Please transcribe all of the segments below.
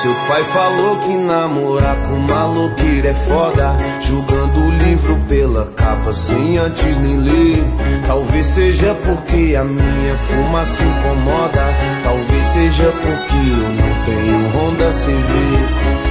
Seu pai falou que namorar com maloqueiro é foda, julgando o livro pela capa sem antes nem ler. Talvez seja porque a minha fumaça incomoda, talvez seja porque eu não tenho Honda CV.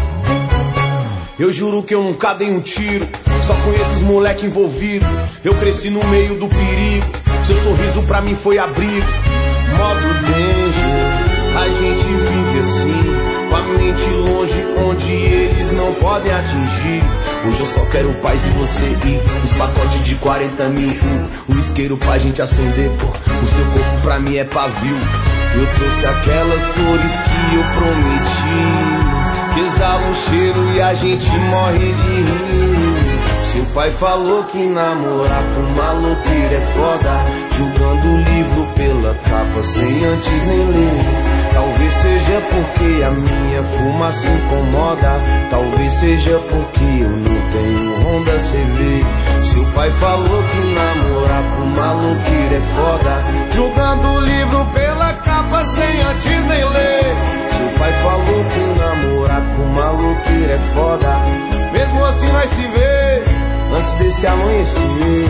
Eu juro que eu nunca dei um tiro, só conheço os moleque envolvido. Eu cresci no meio do perigo, seu sorriso pra mim foi abrigo. Modo danger, a gente vive assim, com a mente longe, onde eles não podem atingir. Hoje eu só quero paz e você ir, os pacotes de 40 mil, o isqueiro pra gente acender, pô. O seu corpo pra mim é pavio. Eu trouxe aquelas flores que eu prometi, que exala um cheiro e a gente morre de rir. Seu pai falou que namorar com maloqueiro é foda, julgando o livro pela capa sem antes nem ler. Talvez seja porque a minha fumaça incomoda, talvez seja porque eu não tenho Honda CV. Seu pai falou que namorar com maloqueiro é foda, julgando o livro pela capa sem antes nem ler. Seu pai falou que namorar com maloqueiro é foda, mesmo assim nós se vê antes desse amanhecer.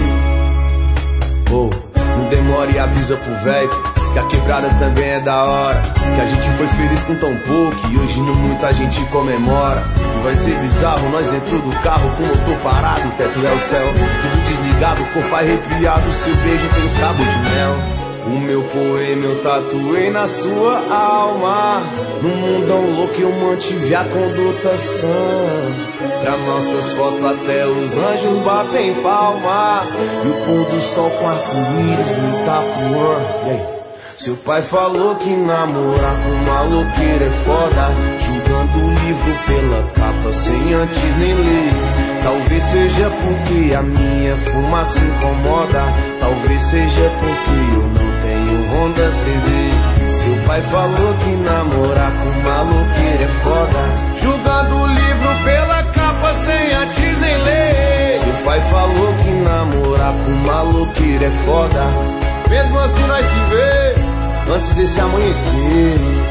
Oh, não demore e avisa pro velho que a quebrada também é da hora, que a gente foi feliz com tão pouco e hoje não muita gente comemora. E vai ser bizarro nós dentro do carro com o motor parado, o teto é o céu, tudo desligado, corpo arrepiado, seu beijo tem sabor de mel. O meu poema eu tatuei na sua alma, num mundão louco eu mantive a conduta sã. Pra nossas fotos até os anjos batem palma, e o pôr do sol com arco-íris no Itapuã. Seu pai falou que namorar com maloqueiro é foda, julgando o livro pela capa sem antes nem ler. Talvez seja porque a minha fumaça incomoda, talvez seja porque eu não tenho Honda CV. Seu pai falou que namorar com maloqueiro é foda, julgando o livro pela capa sem antes nem ler. Seu pai falou que namorar com maloqueiro é foda, mesmo assim nós se vê antes desse amanhecer.